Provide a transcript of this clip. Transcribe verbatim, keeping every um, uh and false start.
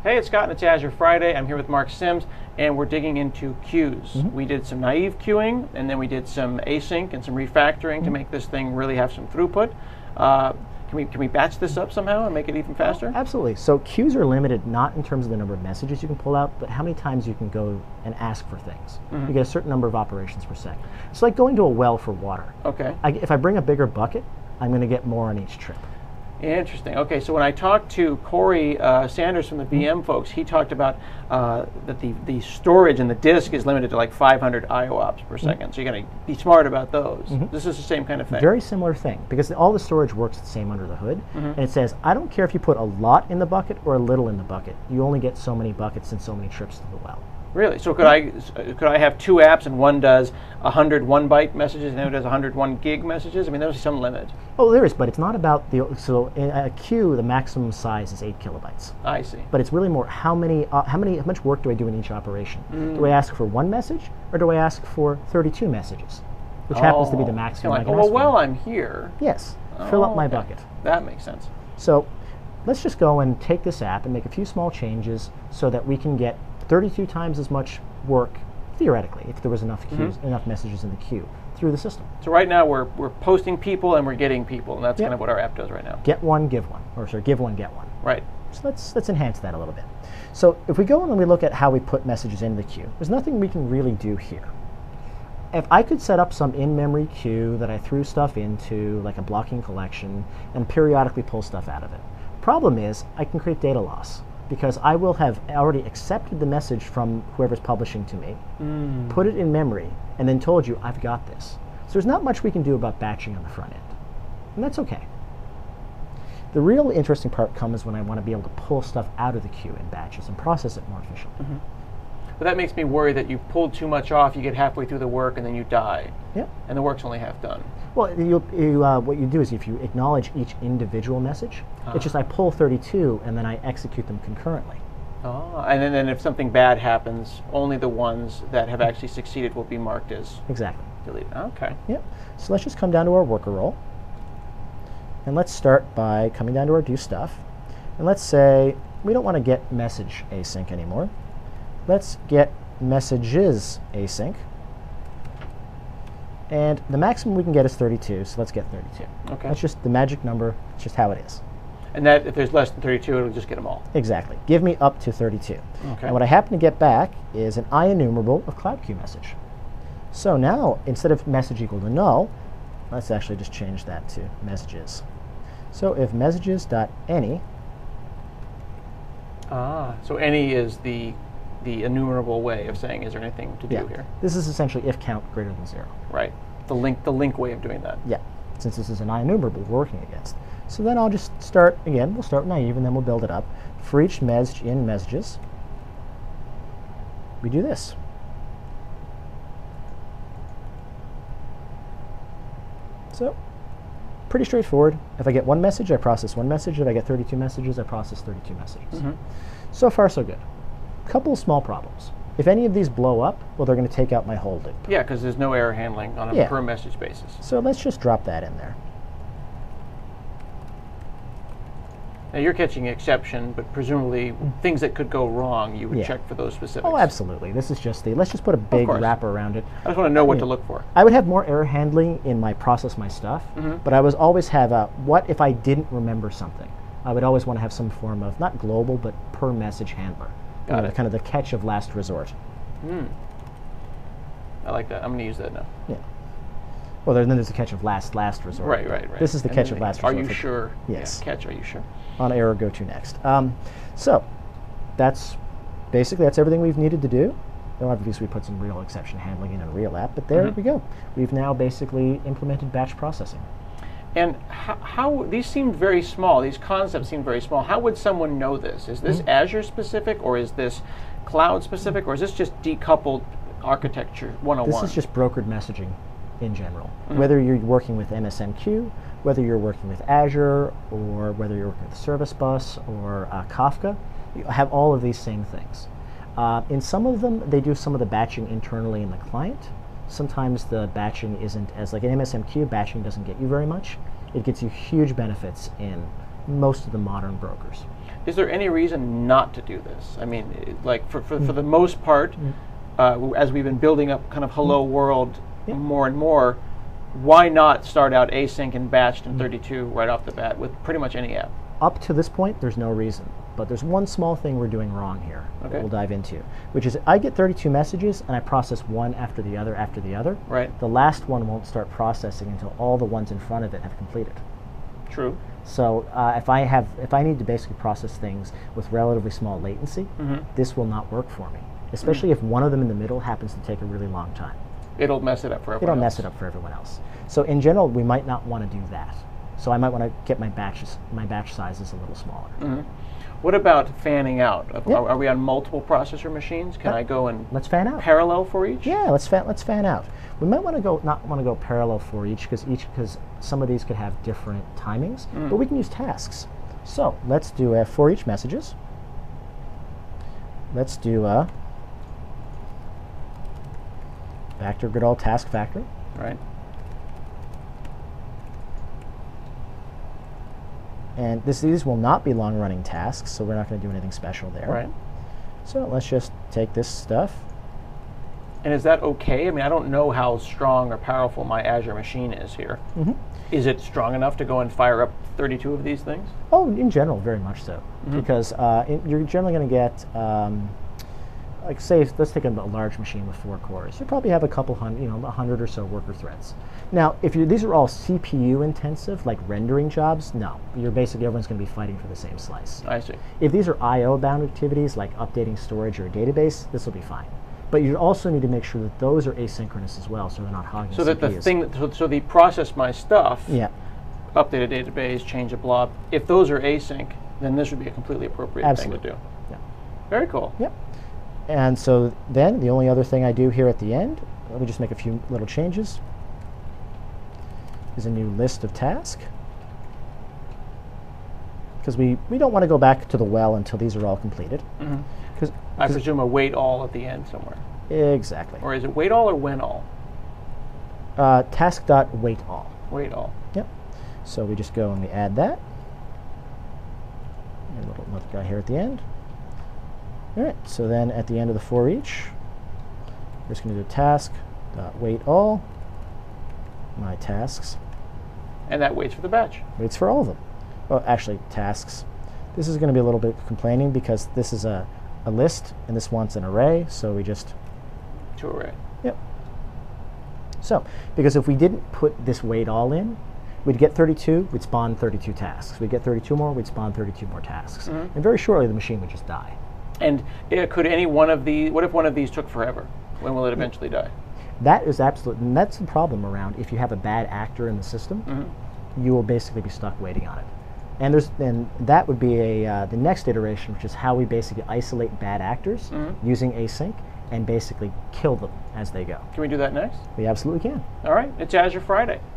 Hey, it's Scott and it's Azure Friday. I'm here with Mark Sims, and we're digging into queues. Mm-hmm. We did some naive queuing, and then we did some async and some refactoring mm-hmm. to make this thing really have some throughput. Uh, can we can we batch this up somehow and make it even faster? Oh, absolutely. So queues are limited not in terms of the number of messages you can pull out, but how many times you can go and ask for things. Mm-hmm. You get a certain number of operations per second. It's like going to a well for water. Okay. I, if I bring a bigger bucket, I'm going to get more on each trip. Interesting. Okay, so when I talked to Corey uh, Sanders from the V M folks, he talked about uh, that the, the storage and the disk is limited to like five hundred I O ops per second. Mm-hmm. So you got to be smart about those. Mm-hmm. This is the same kind of thing. Very similar thing, because all the storage works the same under the hood. Mm-hmm. And it says, I don't care if you put a lot in the bucket or a little in the bucket. You only get so many buckets and so many trips to the well. Really? So could I could I have two apps and one does one hundred one byte messages and the other does one hundred one gig messages? I mean, there's some limit. Oh, there is, but it's not about the, so in a queue, the maximum size is eight kilobytes. I see. But it's really more how many, uh, how many, how much work do I do in each operation? Mm. Do I ask for one message or do I ask for thirty-two messages, which oh, happens to be the maximum like, I can well, ask well, for. I'm here. Yes, oh, fill up my okay. bucket. That makes sense. So let's just go and take this app and make a few small changes so that we can get thirty-two times as much work, theoretically, if there was enough queues, mm-hmm. enough messages in the queue through the system. So right now we're we're posting people and we're getting people, and that's yep. kind of what our app does right now. Get one, give one, or sorry, give one, get one. Right. So let's let's enhance that a little bit. So if we go and we look at how we put messages into the queue, there's nothing we can really do here. If I could set up some in-memory queue that I threw stuff into, like a blocking collection, and periodically pull stuff out of it. Problem is, I can create data loss, because I will have already accepted the message from whoever's publishing to me, mm. put it in memory, and then told you, I've got this. So there's not much we can do about batching on the front end. And that's okay. The real interesting part comes when I want to be able to pull stuff out of the queue in batches and process it more efficiently. Mm-hmm. But that makes me worry that you've pulled too much off, you get halfway through the work, and then you die. Yep. And the work's only half done. Well, you, you, uh, what you do is if you acknowledge each individual message, uh-huh. it's just I pull thirty-two and then I execute them concurrently. Oh, and then, then if something bad happens, only the ones that have actually succeeded will be marked as exactly deleted. Okay. Yep. So let's just come down to our worker role. And let's start by coming down to our do stuff. And let's say we don't want to get message async anymore. Let's get messages async. And the maximum we can get is thirty-two, so let's get thirty-two. Okay. That's just the magic number. It's just how it is. And that if there's less than thirty-two, it'll just get them all. Exactly. Give me up to thirty-two. Okay. And what I happen to get back is an IEnumerable of Cloud Queue message. So now, instead of message equal to null, let's actually just change that to messages. So if messages.any. Ah, so any is the the enumerable way of saying, is there anything to do yeah. here? This is essentially if count greater than zero. Right. The link the link way of doing that. Yeah. Since this is an IEnumerable we're working against. So then I'll just start, again, we'll start naive and then we'll build it up. For each message in messages, we do this. So, pretty straightforward. If I get one message, I process one message. If I get thirty-two messages, I process thirty-two messages. Mm-hmm. So far, so good. Couple of small problems. If any of these blow up, well, they're going to take out my whole loop. Yeah, because there's no error handling on a yeah. per message basis. So let's just drop that in there. Now you're catching exception, but presumably mm. things that could go wrong, you would yeah. check for those specifics. Oh, absolutely. This is just the, let's just put a big wrapper around it. I just want to know what yeah. to look for. I would have more error handling in my process my stuff, mm-hmm. but I was always have a, what if I didn't remember something? I would always want to have some form of, not global, but per message handler. Got you know, it. Kind of the catch of last resort. Mm. I like that. I'm going to use that now. Yeah. Well, then there's the catch of last last resort. Right, right, right. This is the and catch of last are resort. Are you sure? Yes. Yeah, catch, are you sure? On error, go to next. Um, so that's basically that's everything we've needed to do. Now, obviously, we put some real exception handling in a real app, but there mm-hmm. we go. We've now basically implemented batch processing. And how, how these seem very small. These concepts seem very small. How would someone know this? Is this mm-hmm. Azure specific, or is this cloud specific, or is this just decoupled architecture one oh one? This is just brokered messaging in general. Mm-hmm. Whether you're working with M S M Q, whether you're working with Azure, or whether you're working with Service Bus or uh, Kafka, you have all of these same things. Uh, in some of them, they do some of the batching internally in the client. Sometimes the batching isn't as, like in M S M Q, batching doesn't get you very much. It gets you huge benefits in most of the modern brokers. Is there any reason not to do this? I mean, it- like for, for, for the most part, uh, w- as we've been building up kind of hello world Yeah. more and more, why not start out async and batched in thirty-two right off the bat with pretty much any app? Up to this point, there's no reason. But there's one small thing we're doing wrong here Okay. that we'll dive into, which is I get thirty-two messages and I process one after the other after the other. Right. The last one won't start processing until all the ones in front of it have completed. True. So uh, if I have, if I need to basically process things with relatively small latency, Mhm. this will not work for me. Especially if one of them in the middle happens to take a really long time. It'll mess it up for everyone It'll else. mess it up for everyone else. So in general, we might not want to do that. So I might want to get my batches, my batch sizes a little smaller. Mhm. What about fanning out? Yeah. Are, are we on multiple processor machines? Can Uh, I go and Let's fan out. parallel for each? Yeah, let's fan, let's fan out. We might want to go not want to go parallel for each because each because some of these could have different timings, but we can use tasks. So let's do a for each messages. Let's do a factor good old task factor. Right. And this, these will not be long-running tasks, so we're not going to do anything special there. Right. So let's just take this stuff. And is that okay? I mean, I don't know how strong or powerful my Azure machine is here. Mhm. Is it strong enough to go and fire up thirty-two of these things? Oh, in general, very much so, because uh, in, you're generally going to get, um, like, say, let's take a, a large machine with four cores. You probably have a couple hundred, you know, a hundred or so worker threads. Now, if you these are all C P U intensive, like rendering jobs, no, you're basically everyone's going to be fighting for the same slice. I see. If these are I O bound activities, like updating storage or a database, this will be fine. But you also need to make sure that those are asynchronous as well, so they're not hogging So that C P Us. the thing, that, so, so the process my stuff, Yeah. update a database, change a blob, if those are async, then this would be a completely appropriate Absolutely. thing to do. Yeah. Very cool. Yep. And so then the only other thing I do here at the end, let me just make a few little changes, is a new list of tasks. Because we, we don't want to go back to the well until these are all completed. Mhm. Because I presume a wait all at the end somewhere. exactly. Or is it wait all or when all? Uh, task dot wait all. Wait all. Yep. So we just go and we add that. And a little another guy here at the end. All right. So then at the end of the for each, we're just going to do task dot wait all. My tasks. And that waits for the batch. Waits for all of them. Well, actually, tasks. This is going to be a little bit complaining because this is a, a list and this wants an array, so we just, To array. yep. So, because if we didn't put this wait all in, we'd get thirty-two, we'd spawn thirty-two tasks. We'd get thirty-two more, we'd spawn thirty-two more tasks. Mhm. And very shortly, the machine would just die. And uh, could any one of these, what if one of these took forever? When will it eventually die? That is absolute, and that's the problem around if you have a bad actor in the system, Mhm. you will basically be stuck waiting on it. And there's and that would be a uh, the next iteration, which is how we basically isolate bad actors Mhm. using async and basically kill them as they go. Can we do that next? We absolutely can. All right, it's Azure Friday.